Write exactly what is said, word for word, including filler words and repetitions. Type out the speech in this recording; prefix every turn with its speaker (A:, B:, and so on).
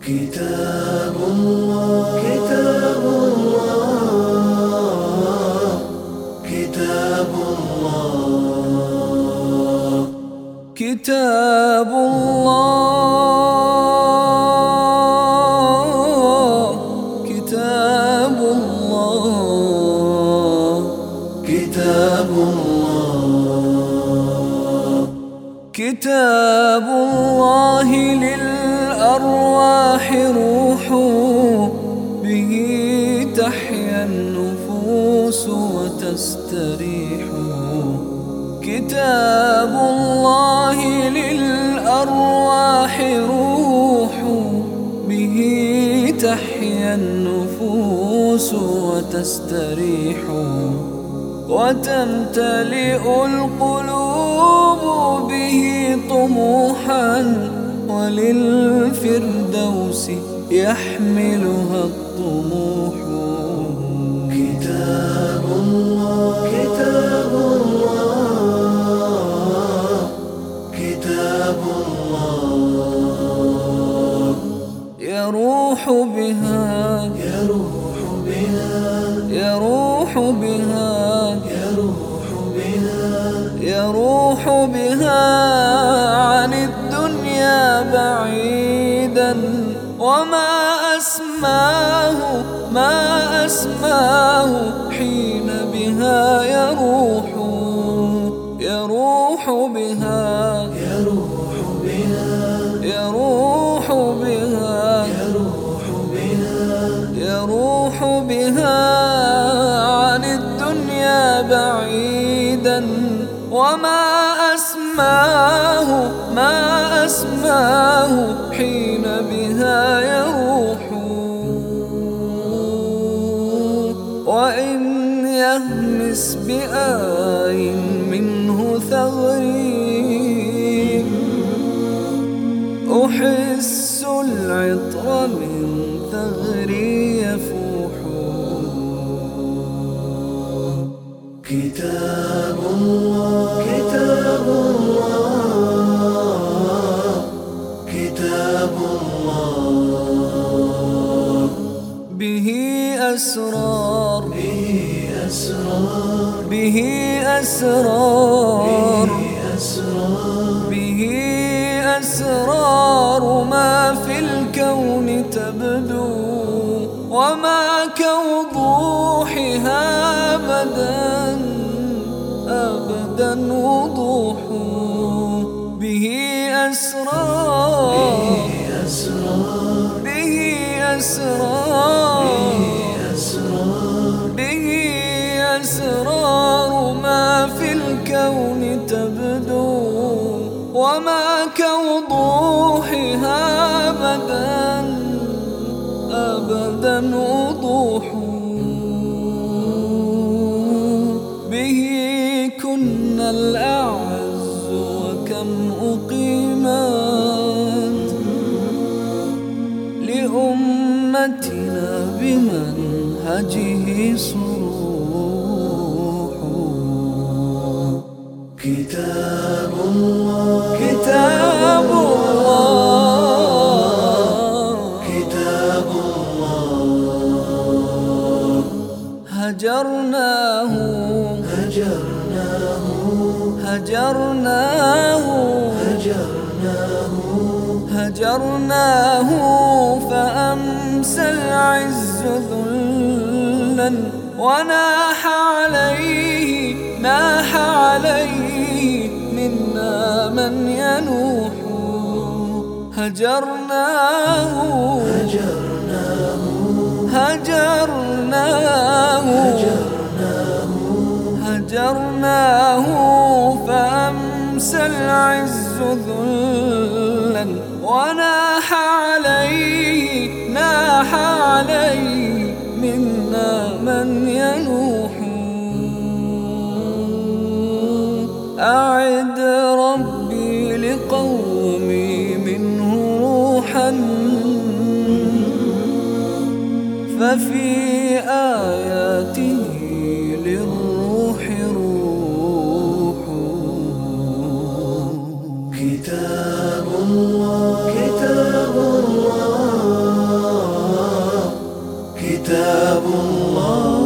A: كتاب الله كتاب الله كتاب الله
B: كتاب الله كتاب الله
A: كتاب الله
B: كتاب الله للأرواح روح، به تحيا النفوس وتستريح. كتاب الله للأرواح روح، به تحيا النفوس وتستريح. وتمتلئ القلوب به طموحا، وللفردوس يحملها الطموح.
A: كتاب الله كتاب الله كتاب الله
B: يروح بها
A: يروح بها
B: يروح بها
A: يروح بها
B: يروح بها عن الدنيا بعيدا. وما أسماه ما أسماه حين بها يروح. يروح بها
A: يروح بها
B: يروح بها
A: يروح بها
B: يروح بها عن الدنيا بعيدا. وما أسماه ما أسماه حين بها يروح. وإن يهمس بآي منه ثغري، أحس العطر من ثغري يفوح.
A: كتاب الله كتاب الله كتاب الله
B: به أسرار
A: به أسرار
B: به أسرار
A: به أسرار
B: به أسرار ما في الكون تبدو. وما كوضوحها أبدا أبدا وضوح. به أسرار به أسرار به أسرار ما في الكون تبدو. وما كوضوحها أبدا أبدا وضوح. به كنا الأعز وكم أقيمت لأمتنا بمنهجه صروح.
A: كتاب الله
B: كتاب الله
A: كتاب الله
B: هجرناه
A: هجرناه
B: هجرناه
A: هجرناه
B: هجرناه فأمسى العز ذلا. وناح عليه ناح عليه منا من ينوح. هجرناه
A: هجرناه
B: هجرناه هجرناه فأمسى العز ذلا. وناح عليه ناح عليه منا من ينوح. أعد ربي لقومي منه روحا، ففي آياته للروح روح.
A: كتاب الله كتاب الله كتاب الله